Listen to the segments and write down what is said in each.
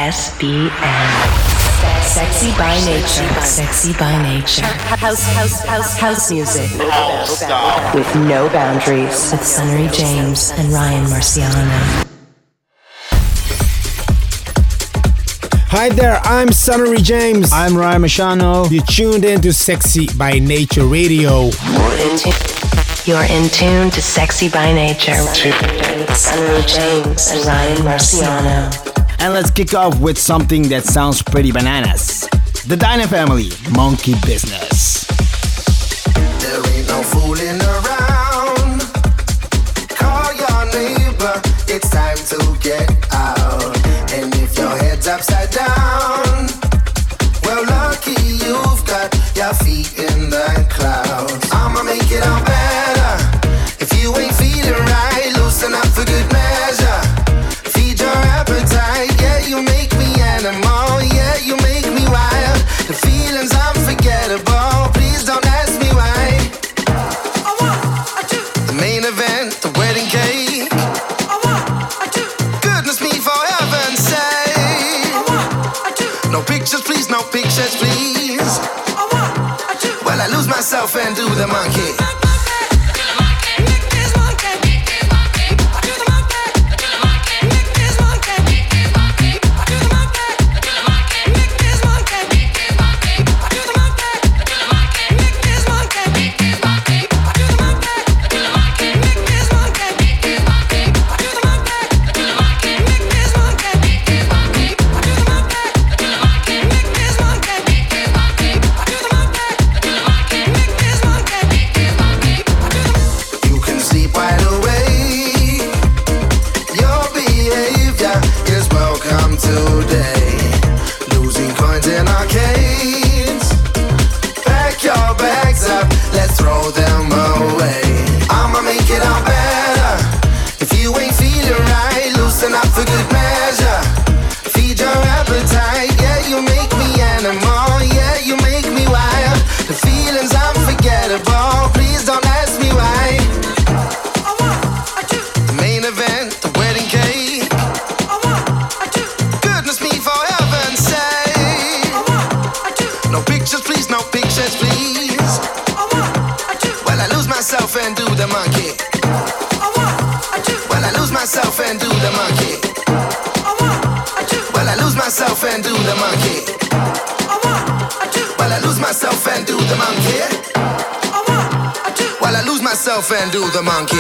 SBN. Sexy by nature. Sexy by nature. House music. With no boundaries. With Sunnery James and Ryan Marciano. Hi there, I'm Sunnery James. I'm Ryan Marciano. You're tuned in to Sexy by Nature Radio. You're in tune to Sexy by Nature with Sunnery James and Ryan Marciano. And let's kick off with something that sounds pretty bananas. The Dyna Family, Monkey Business. There ain't no fooling around. Call your neighbor, it's time to get out. And if your head's upside down, well, lucky you've got your feet in the clouds. I'ma make it all better. If you ain't feeling right, loosen up for good measure. Feed your appetite, yeah, you make me animal, yeah, you make me wild. The feeling's unforgettable, please don't ask me why. The main event, the wedding cake. Goodness me, for heaven's sake. No pictures, please, no pictures, please. Well, I lose myself and do the monkey. And do the monkey.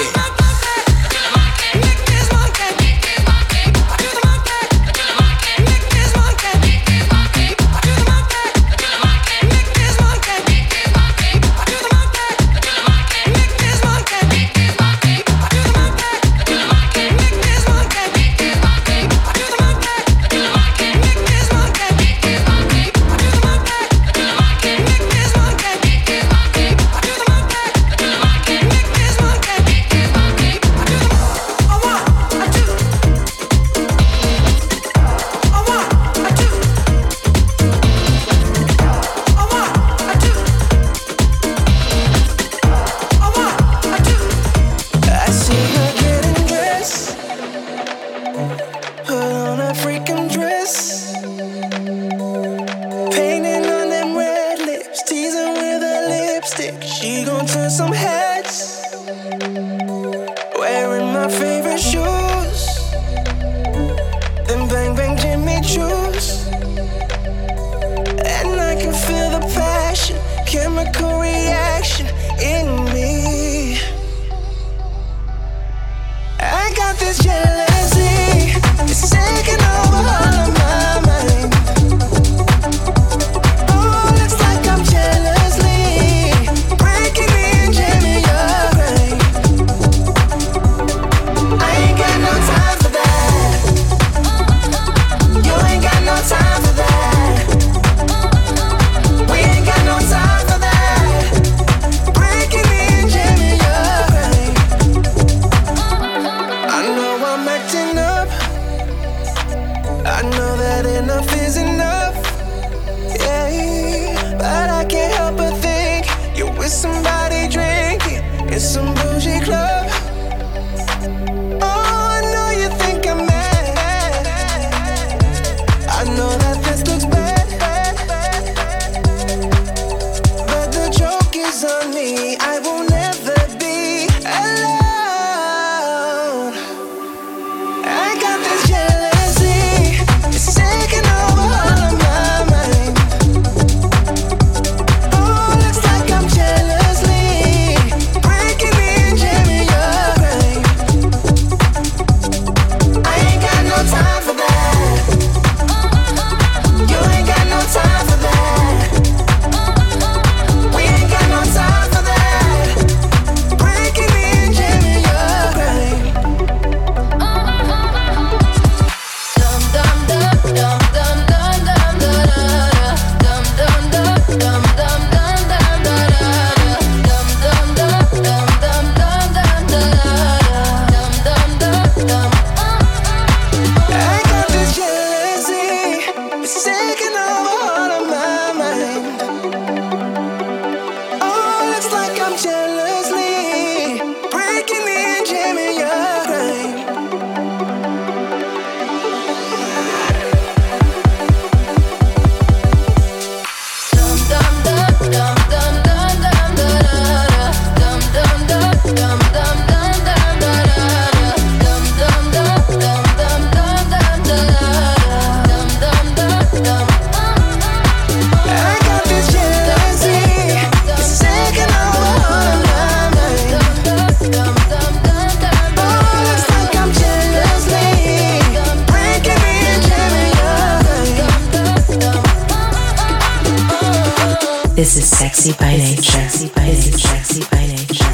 This is Sexy by Nature. Sexy by Nature.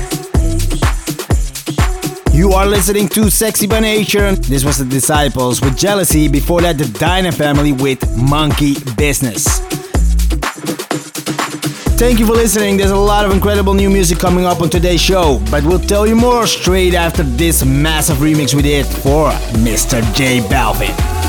You are listening to Sexy by Nature. This was the Disciples with Jealousy. Before that, the Dyna Family with Monkey Business. Thank you for listening. There's a lot of incredible new music coming up on today's show, but we'll tell you more straight after this massive remix we did for Mr. J Balvin.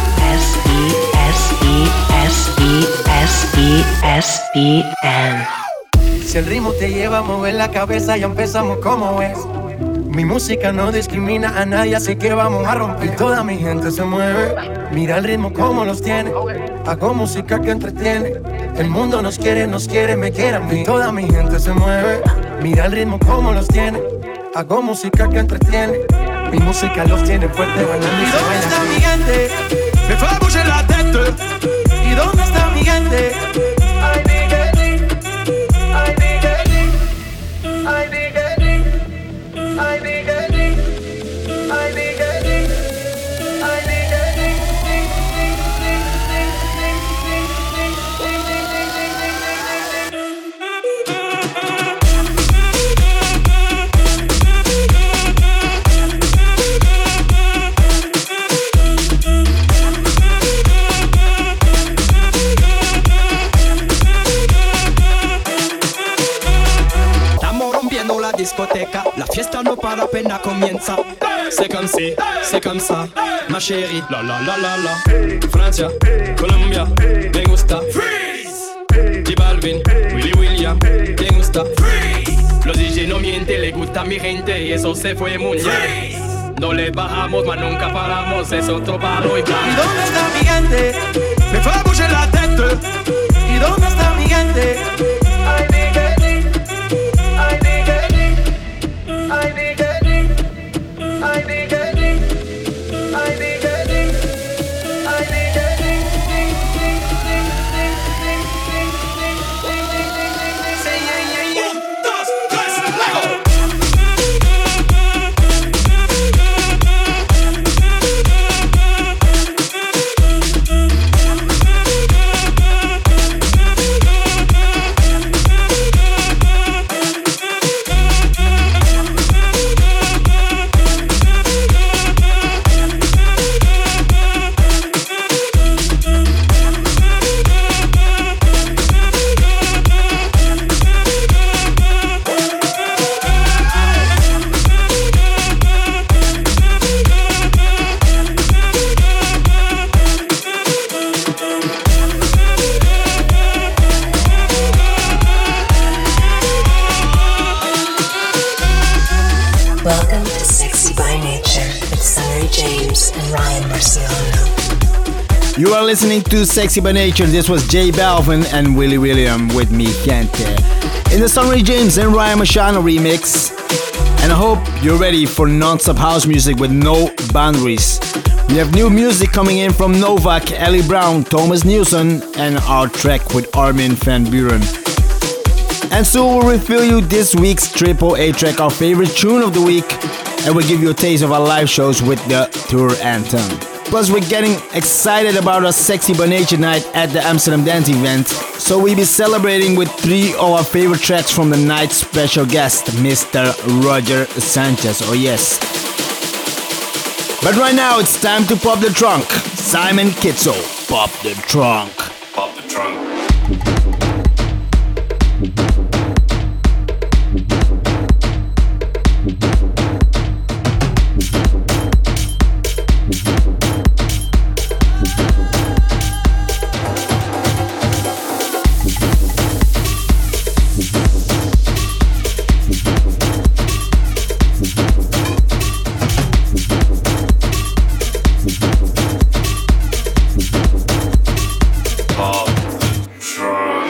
SESESESESEN. Si el ritmo te lleva a mover la cabeza, ya empezamos como es. Mi música no discrimina a nadie, así que vamos a romper. Y toda mi gente se mueve. Mira el ritmo como los tiene. Hago música que entretiene. El mundo nos quiere, me quiere a mí. Toda mi gente se mueve. Mira el ritmo como los tiene. Hago música que entretiene. Mi música los tiene fuerte bailando. ¿Y dónde está mi gente? Me fue a bouger la tête. ¿Y dónde está mi gente? Ay, mi gente. Ay, mi gente. Ay, mi gente. I be getting, I be getting, I be getting. Estamos rompiendo la discoteca, la fiesta no para, apenas comienza. C'est comme si, c'est comme ça, ma chérie. La la la la la. Francia, Colombia, me gusta. Freeze. J Balvin, Willy William, me gusta. Freeze. Los DJ no mienten, le gusta a mi gente y eso se fue muy bien. No le bajamos, mas nunca paramos, es otro palo y plan. ¿Y dónde está mi gente? Me fue a bouger la tête. ¿Y dónde está mi gente? I be getting, I be getting, I be getting, I be getting, I be getting, I be getting. Say yeah, yeah, yeah. 1, 2, 3, Lego. Welcome to Sexy by Nature with Sunnery James and Ryan Marciano. You are listening to Sexy by Nature. This was J Balvin and Willy William with Mi Gente in the Sunnery James and Ryan Marciano remix. And I hope you're ready for non-stop house music with no boundaries. We have new music coming in from Novak, Ellie Brown, Thomas Newson, and our track with Armin van Buuren. And so we'll reveal you this week's Triple A track, our favorite tune of the week, and we'll give you a taste of our live shows with the tour anthem. Plus, we're getting excited about our Sexy by Nature night at the Amsterdam Dance event, so we'll be celebrating with 3 of our favorite tracks from the night's special guest, Mr. Roger Sanchez. Oh yes. But right now, it's time to pop the trunk. Simon Kitzel, pop the trunk. Pop the trunk. Trunk.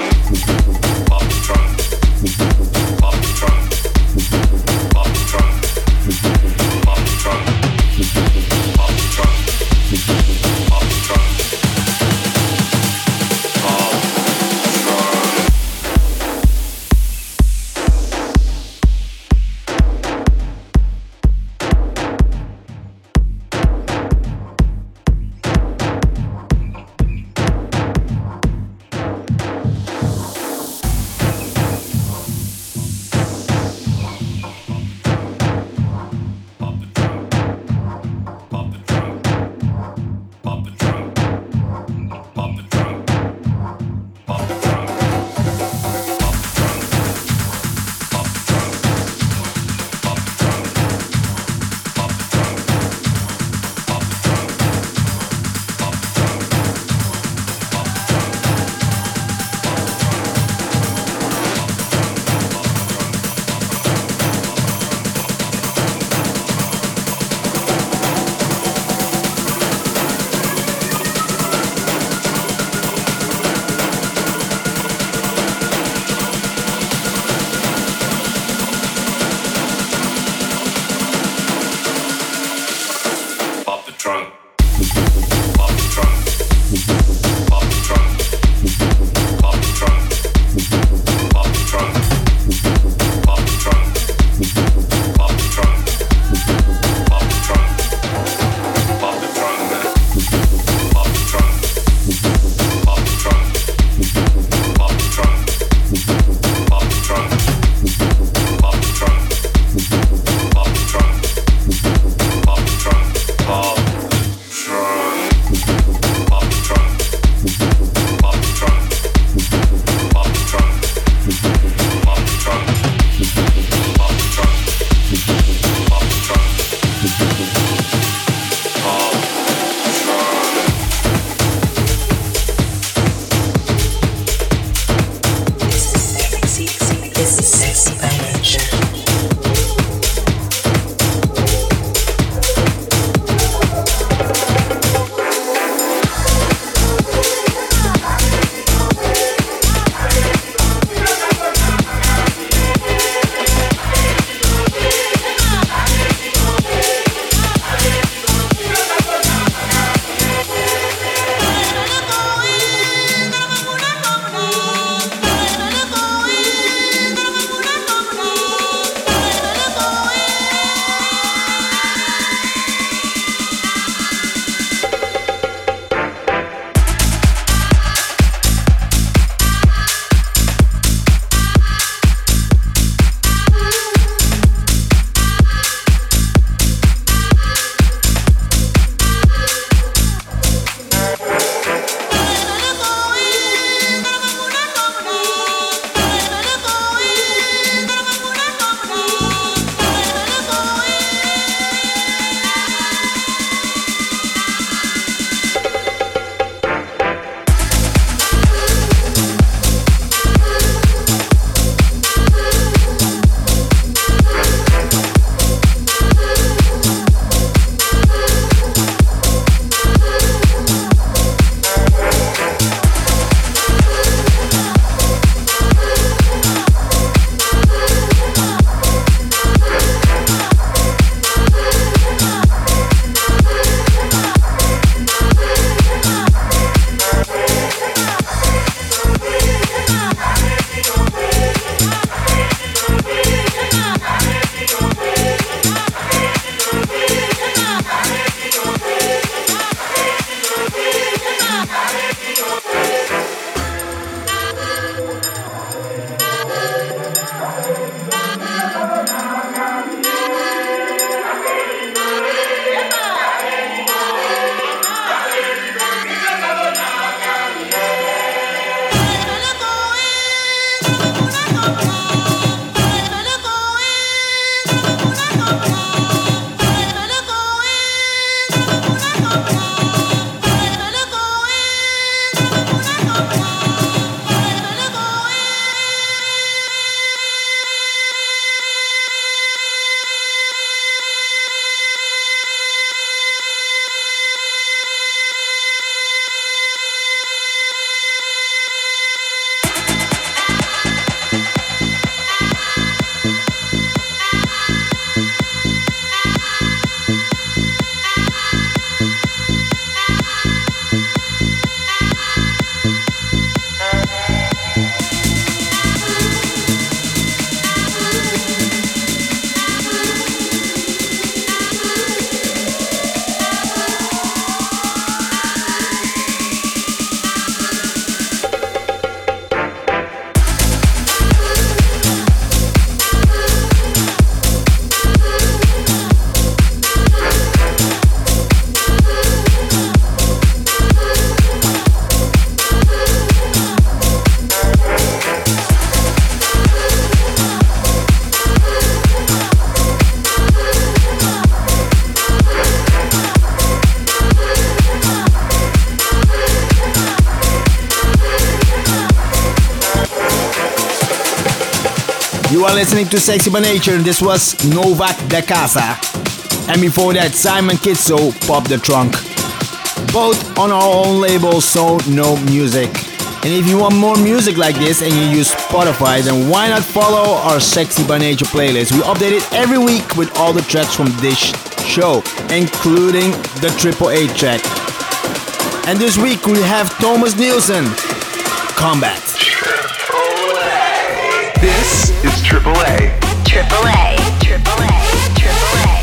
You are listening to Sexy by Nature, and this was Novak Da Casa. And before that, Simon Kitso, Pop the Trunk. Both on our own label, So No Music. And if you want more music like this and you use Spotify, then why not follow our Sexy by Nature playlist? We update it every week with all the tracks from this show, including the Triple A track. And this week we have Thomas Nielsen, Combat. This is Triple A. Triple A. Triple A. Triple A.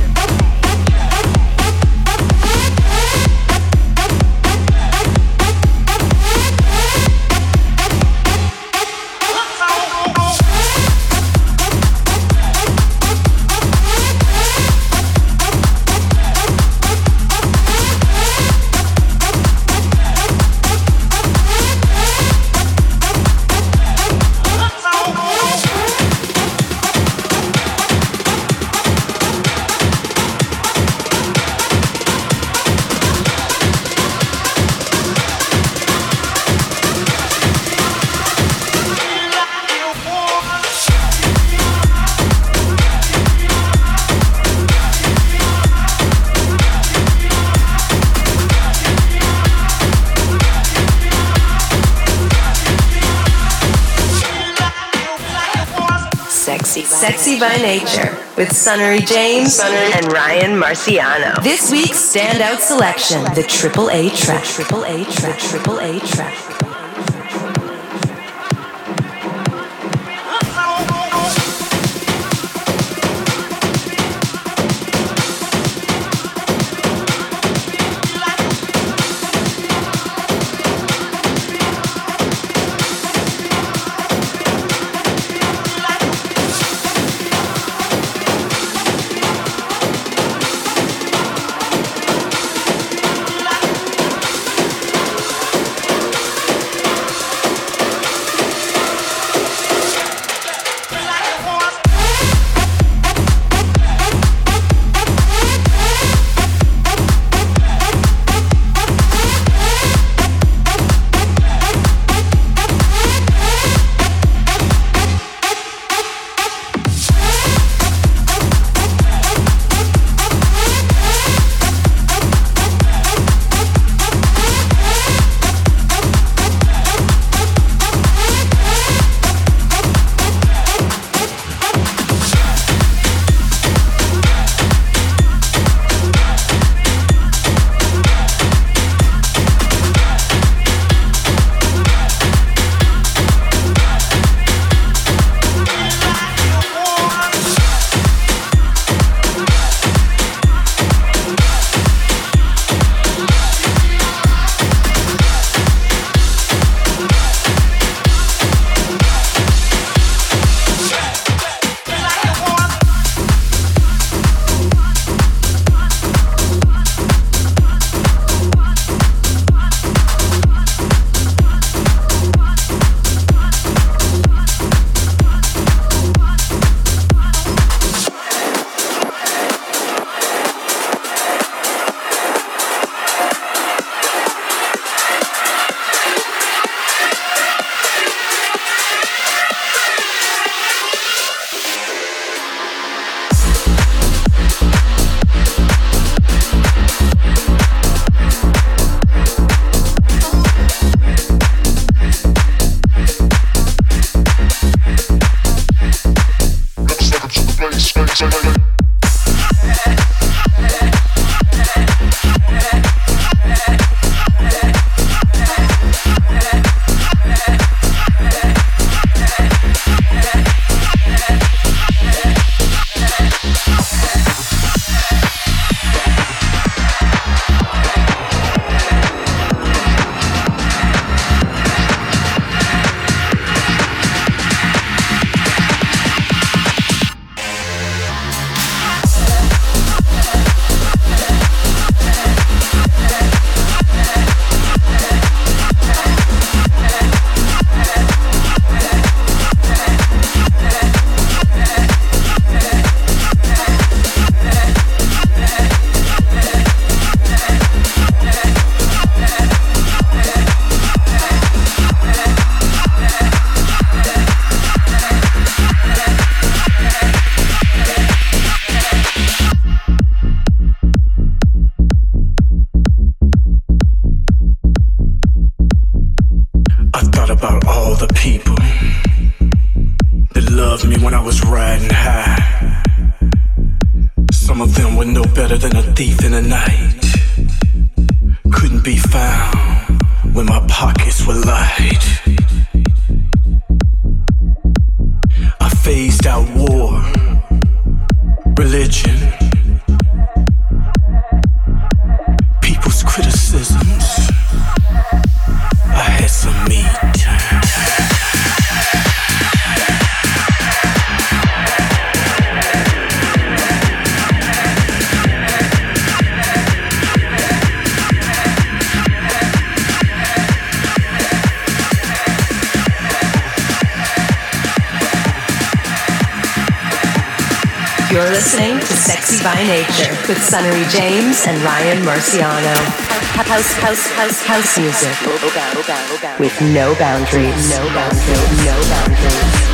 Sexy by Nature with Sunnery James and Ryan Marciano. This week's standout selection, the Triple A track. Triple A track. Triple A track. better than a thief in the night. Couldn't be found when my pockets were light. I phased out war, religion, people's criticisms. I had some me time. You're listening to Sexy by Nature with Sunnery James and Ryan Marciano. House music with no boundaries. No boundaries. No boundaries.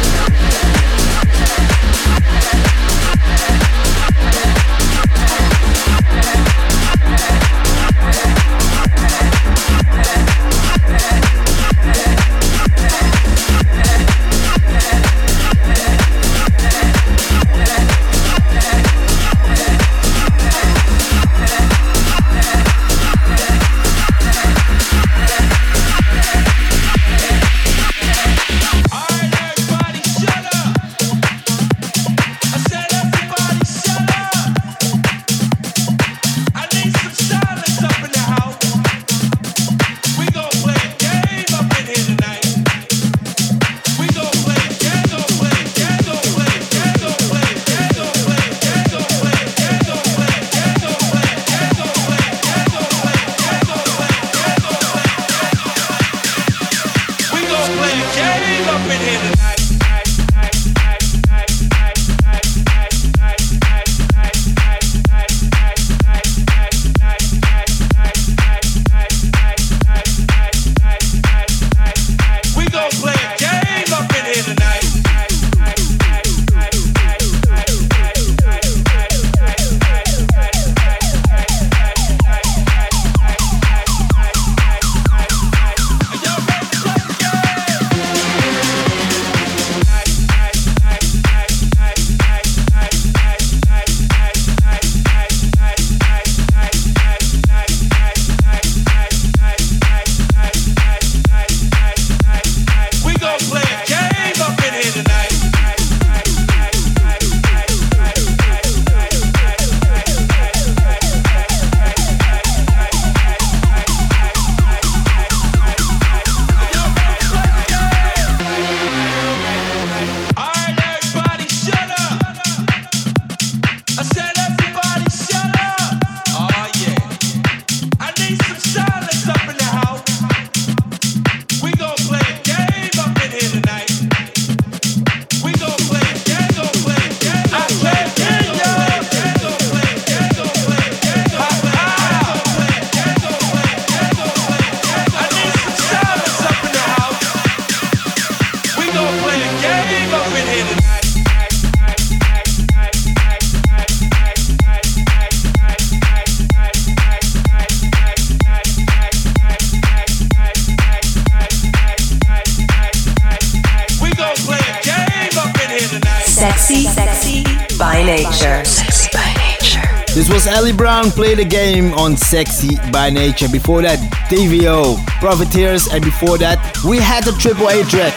Sexy by Nature. Sexy by Nature. This was Ellie Brown, Play the Game on Sexy by Nature. Before that, DVO, Profiteers, and before that, we had the AAA track.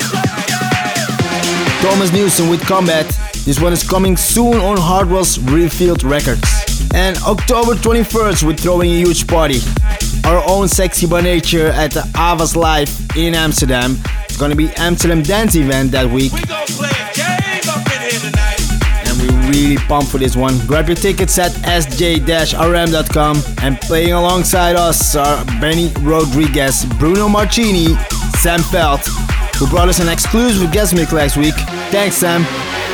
Thomas Newson with Combat. This one is coming soon on Hardwell's Revealed Records. And October 21st, we're throwing a huge party. Our own Sexy by Nature at the Avas Live in Amsterdam. It's gonna be Amsterdam Dance Event that week. We're really pumped for this one. Grab your tickets at sj-rm.com. And playing alongside us are Benny Rodriguez, Bruno Marchini, Sam Felt, who brought us an exclusive guest mix last week. Thanks, Sam.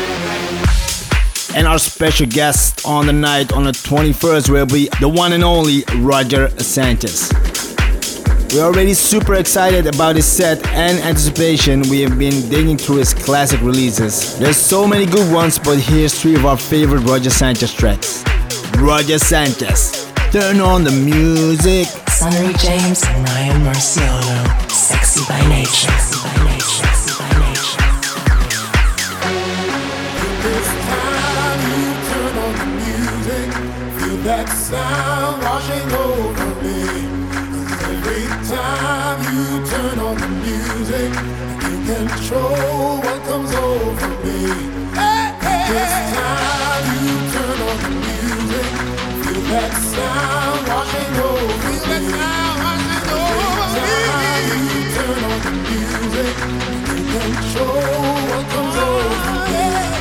And our special guest on the night on the 21st will be the one and only Roger Sanchez. We're already super excited about his set and anticipation. We have been digging through his classic releases. There's so many good ones, but here's 3 of our favorite Roger Sanchez tracks. Roger Sanchez, turn on the music. Sunnery James and Ryan Marciano. Sexy by Nature. Sexy by Nature. Sexy by Nature. This time you turn on the music. Feel that sound washing over me. 'Cause every time you turn on the music, I can't control what comes over me. This time you turn on the music, feel that sound washing over me. Every time you turn on the music, I can't control what comes over me.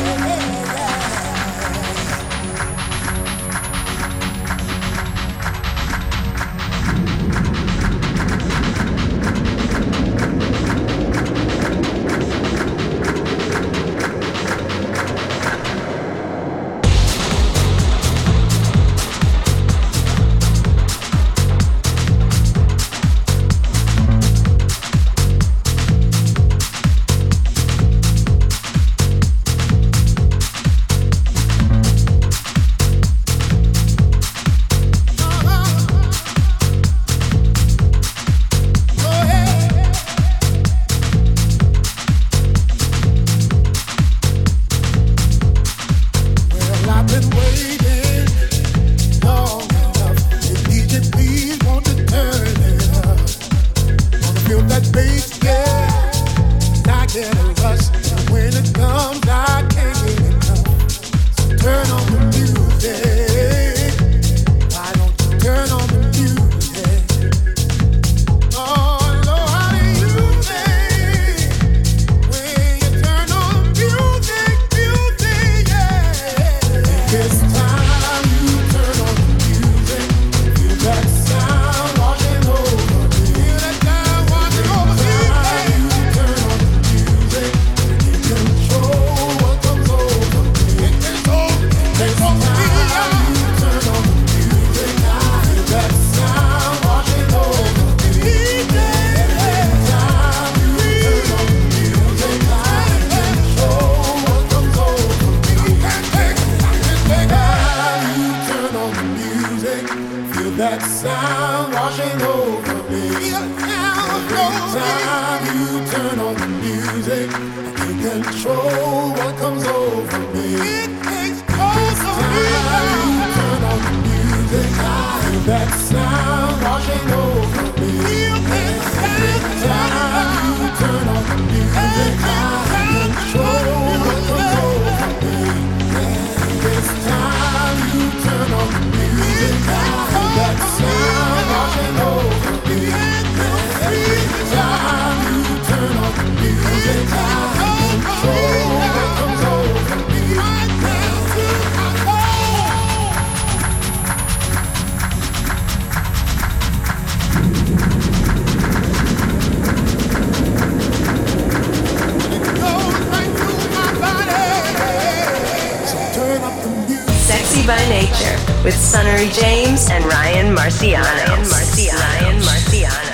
By Nature with Sunnery James and Ryan Marciano. Ryan Marciano.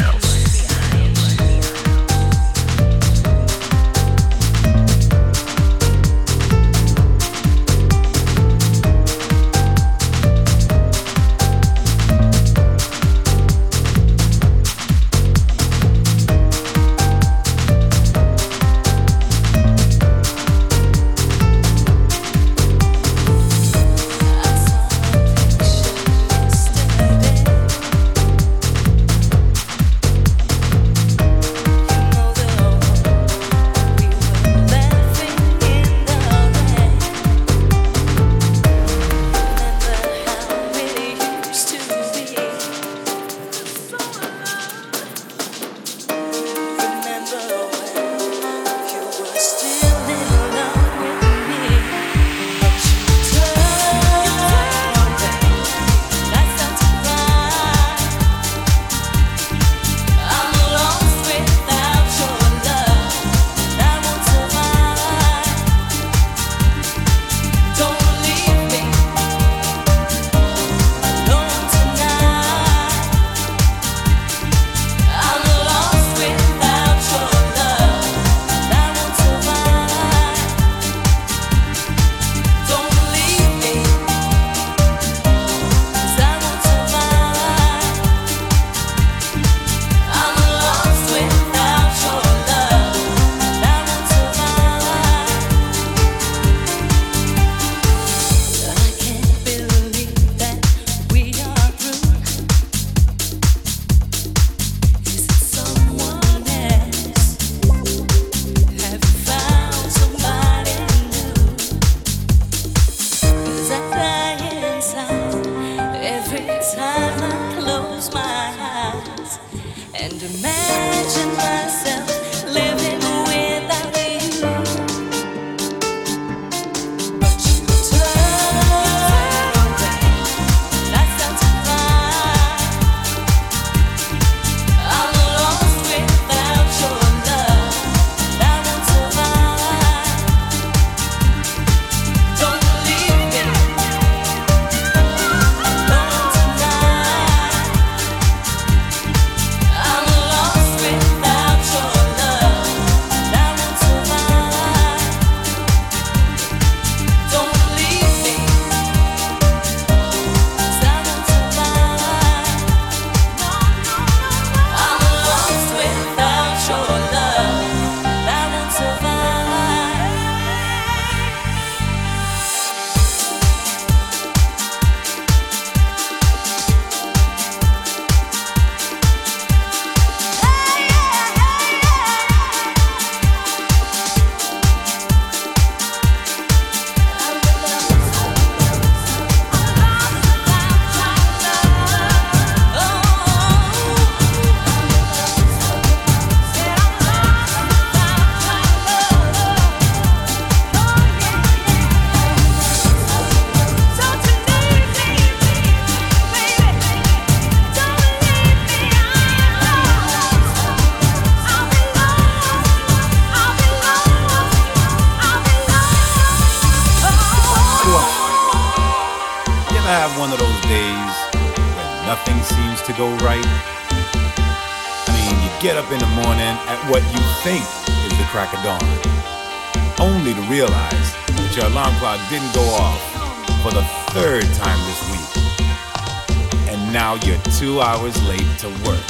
nothing seems to go right? I mean, you get up in the morning at what you think is the crack of dawn, only to realize that your alarm clock didn't go off for the third time this week. And now you're 2 hours late to work.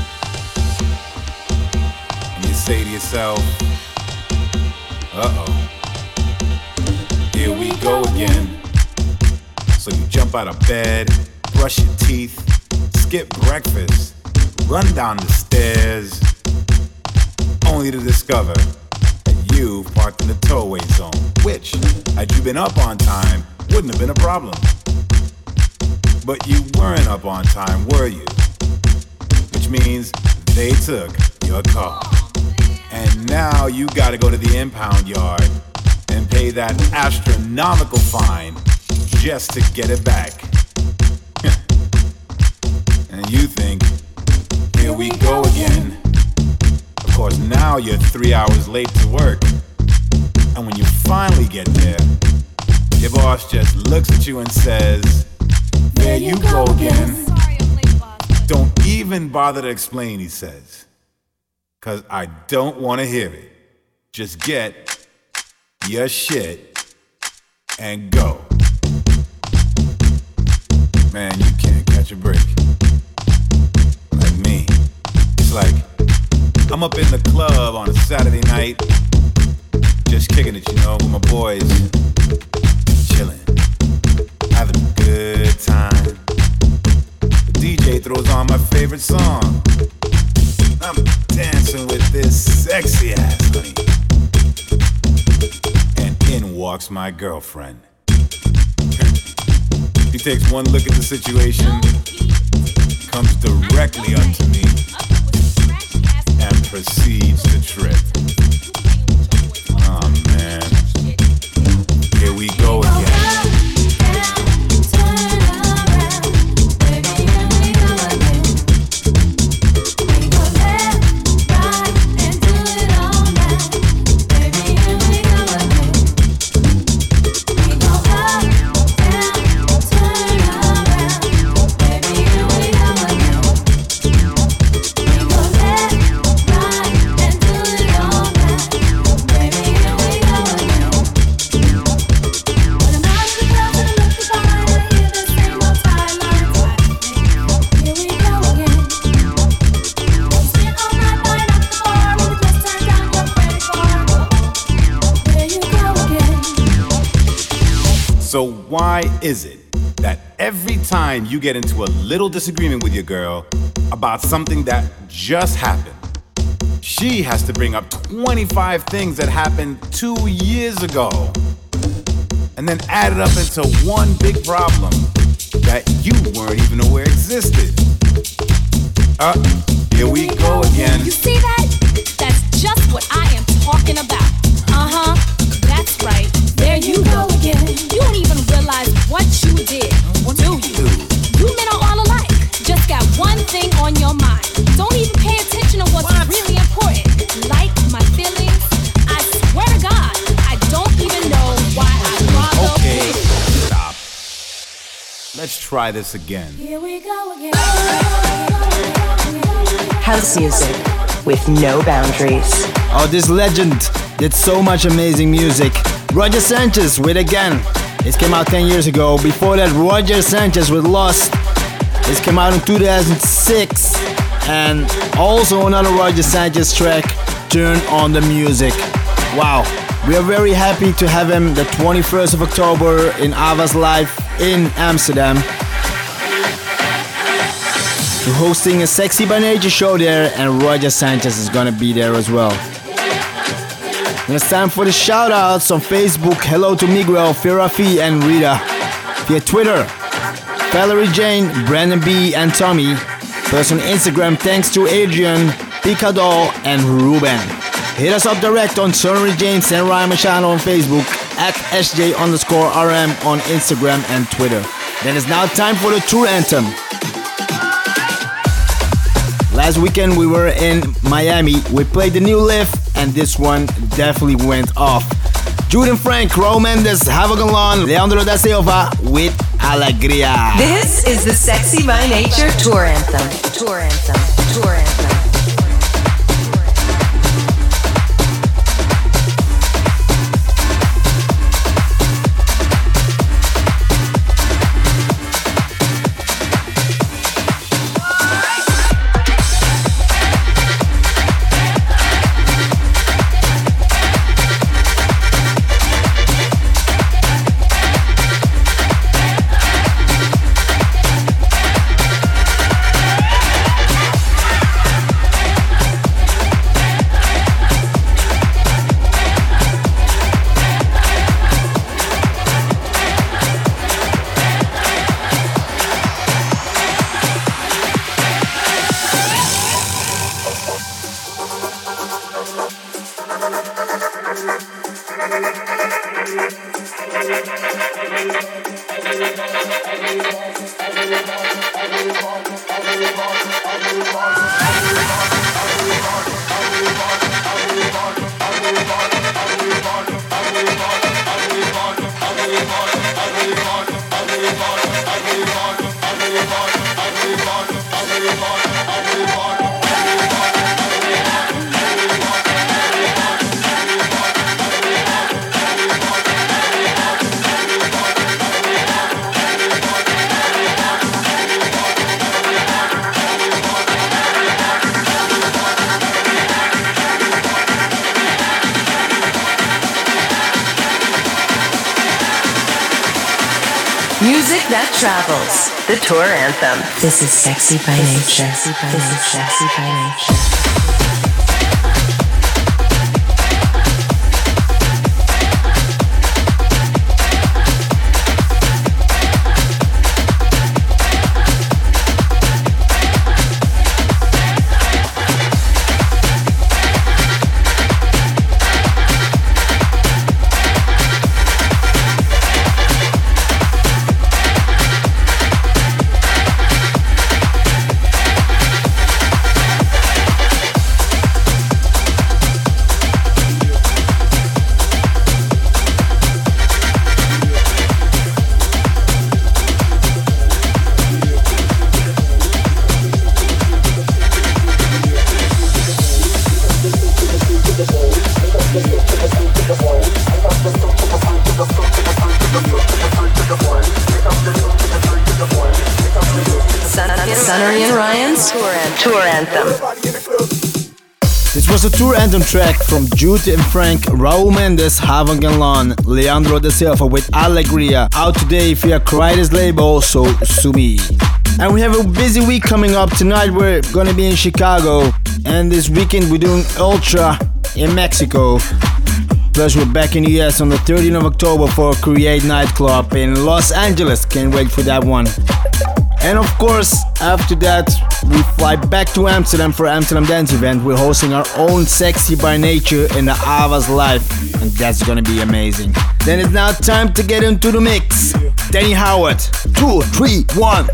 And you say to yourself, uh-oh, here we go again. So you jump out of bed, brush your teeth, skip breakfast, run down the stairs, only to discover that you parked in the towaway zone, which, had you been up on time, wouldn't have been a problem. But you weren't up on time, were you? Which means they took your car. And now you gotta go to the impound yard and pay that astronomical fine just to get it back. And you think, here we go again. Of course, now you're 3 hours late to work. And when you finally get there, your boss just looks at you and says, there you go again. Sorry, I'm late, boss. Don't even bother to explain, he says. 'Cause I don't want to hear it. Just get your shit and go. Man, you can't catch a break. Like me. It's like I'm up in the club on a Saturday night, just kicking it, you know, with my boys, chilling, having a good time. The DJ throws on my favorite song. I'm dancing with this sexy ass honey. And in walks my girlfriend. She takes one look at the situation, comes directly up to me, and proceeds to trip. Oh man, here we go again. So why is it that every time you get into a little disagreement with your girl about something that just happened, she has to bring up 25 things that happened 2 years ago and then add it up into one big problem that you weren't even aware existed? Here we go again. You see that? That's just what I am talking about. Uh-huh, that's right. There you go again. You don't even realize what you did, do you? You men are all alike. Just got one thing on your mind. Don't even pay attention to what's really important. Like my feelings. I swear to God, I don't even know why I bother. Okay, stop. Let's try this again. Here we go again. House music with no boundaries. Oh, this legend did so much amazing music. Roger Sanchez with Again. It came out 10 years ago. Before that, Roger Sanchez with Lost. This came out in 2006. And also another Roger Sanchez track, Turn on the Music. Wow. We are very happy to have him the 21st of October in Ava's Live in Amsterdam. We're hosting a Sexy by Nature show there, and Roger Sanchez is gonna be there as well. And it's time for the shoutouts on Facebook. Hello to Miguel, Firafi, and Rita. Via Twitter, Valerie Jane, Brandon B, and Tommy. Plus on Instagram, thanks to Adrian, Picadol, and Ruben. Hit us up direct on Sonny James and Ryan Machado on Facebook, at SJ_RM on Instagram and Twitter. Then it's now time for the tour anthem. Last weekend we were in Miami. We played the new Live, and this one definitely went off. Jude and Frank, Raul Mendes, Havoc and Lon, Leandro da Silva with Alegria. This is the Sexy by Nature Tour Anthem. Tour Anthem. Tour Anthem. Music that travels. The Tour Anthem. This is Sexy by Nature. This is Sexy by Nature. Sunnery and Ryan's Tour Anthem. This was a Tour Anthem track from Jude and Frank, Raul Mendes, Havang and Lon, Leandro da Silva with Alegria, out today via Crisis label, also Sumi. And we have a busy week coming up. Tonight we're gonna be in Chicago, and this weekend we're doing Ultra in Mexico. Plus we're back in the US on the 13th of October for Create Nightclub in Los Angeles. Can't wait for that one. And of course, after that, we fly back to Amsterdam for Amsterdam Dance Event. We're hosting our own Sexy by Nature in the Avas Live, and that's gonna be amazing. Then it's now time to get into the mix. Danny Howard, 2, 3, 1.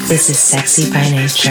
This is Sexy by Nature.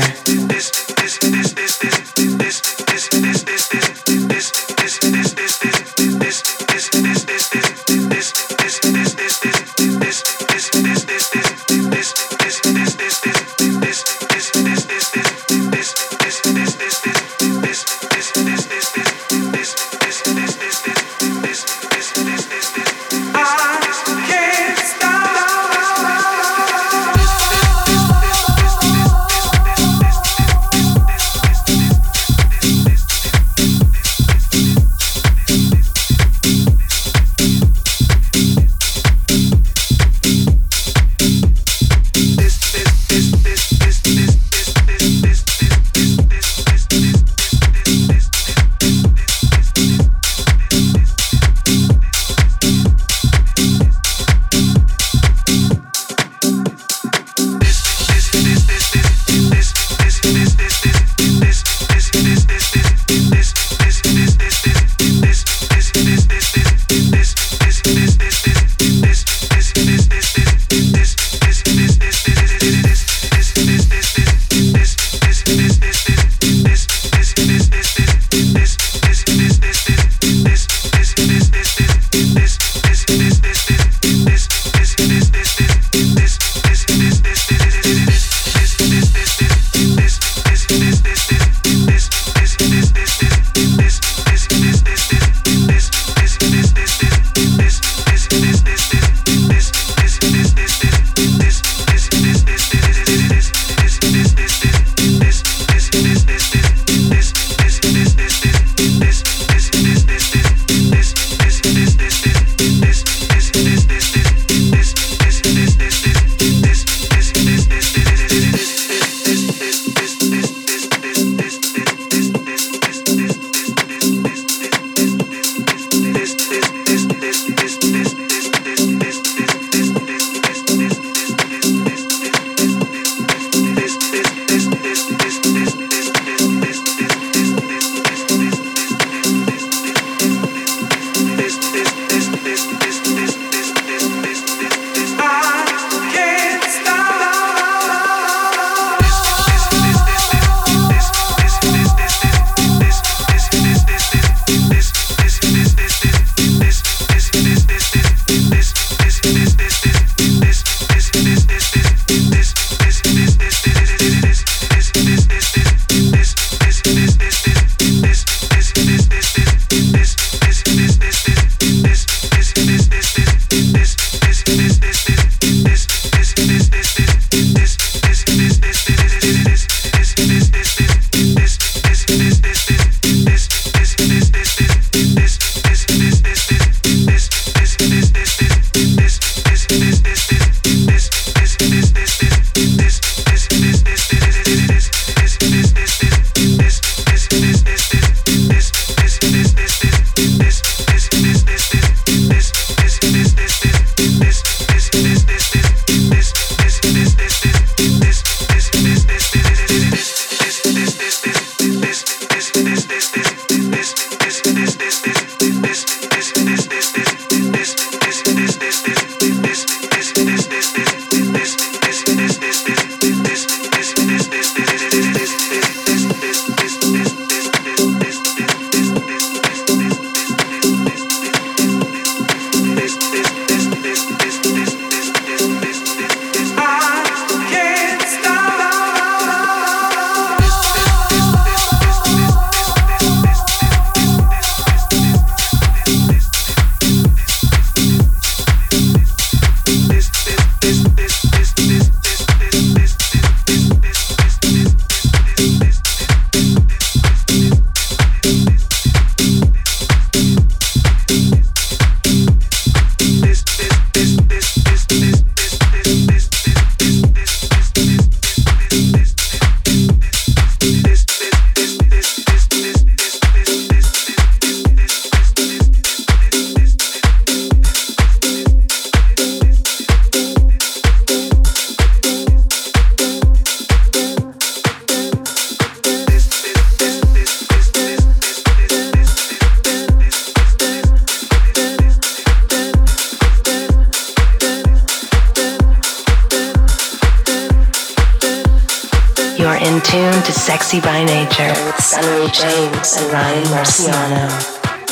Sexy by Nature with Sunny James and Ryan Marciano.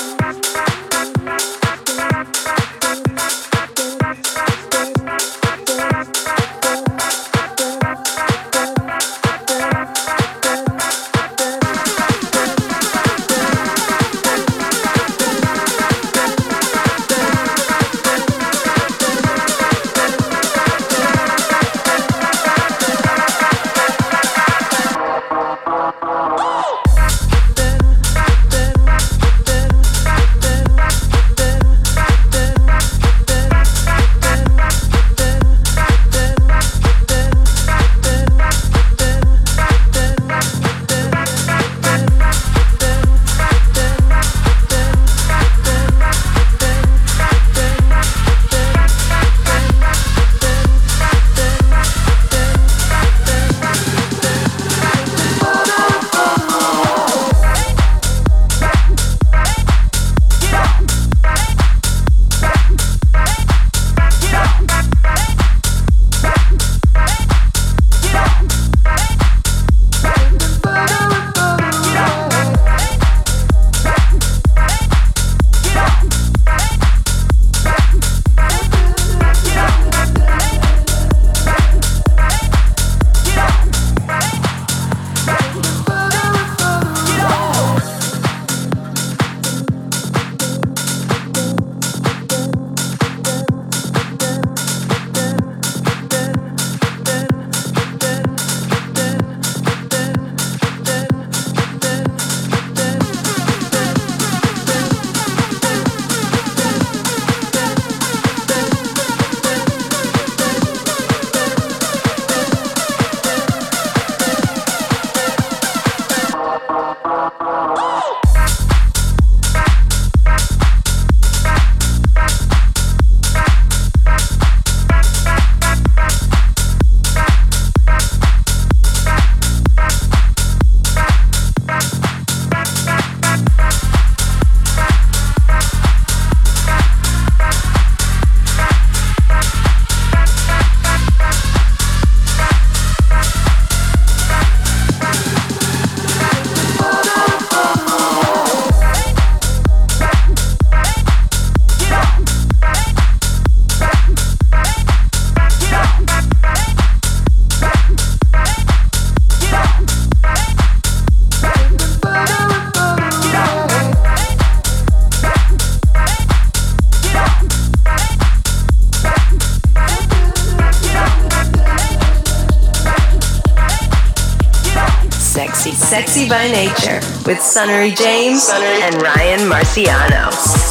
Sexy by Nature with Sunnery James and Ryan Marciano.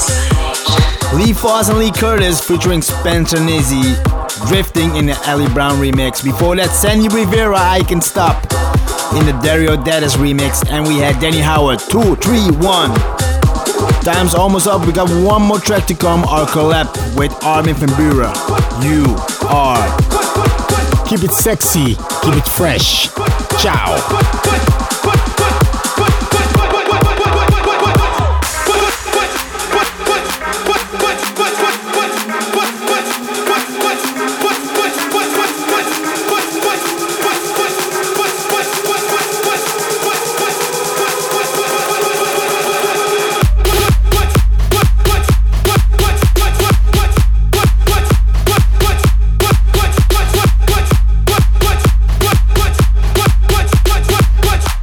Lee Foss and Lee Curtis featuring Spencer Nizzi, Drifting in the Ali Brown remix. Before that, Sandy Rivera, I Can Stop in the Dario Dennis remix. And we had Danny Howard, 2, 3, 1. Time's almost up, we got one more track to come, our collab with Armin van Buuren. You are. Keep it sexy, keep it fresh. Ciao. What?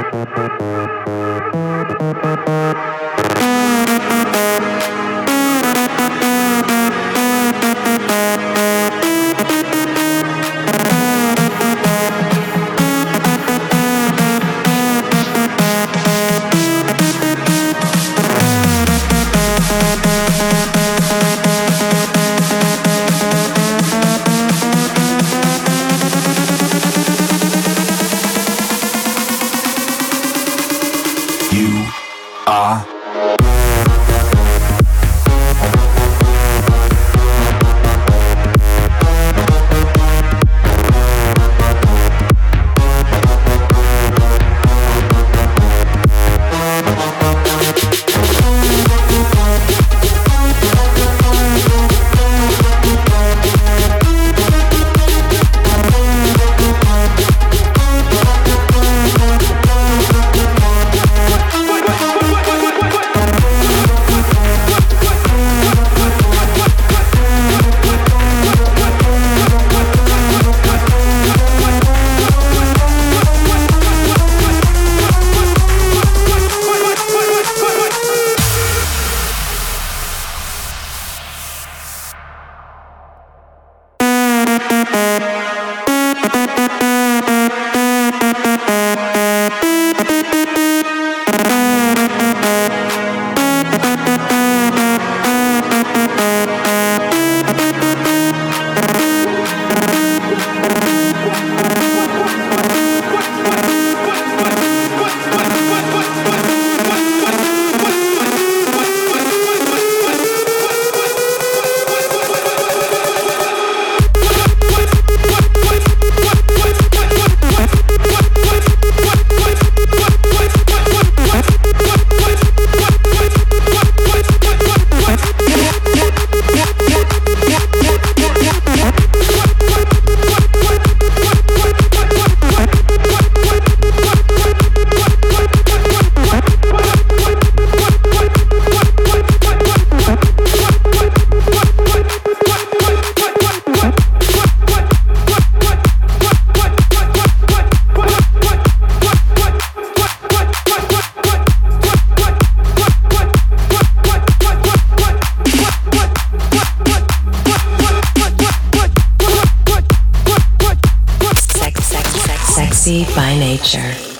Sexy by nature.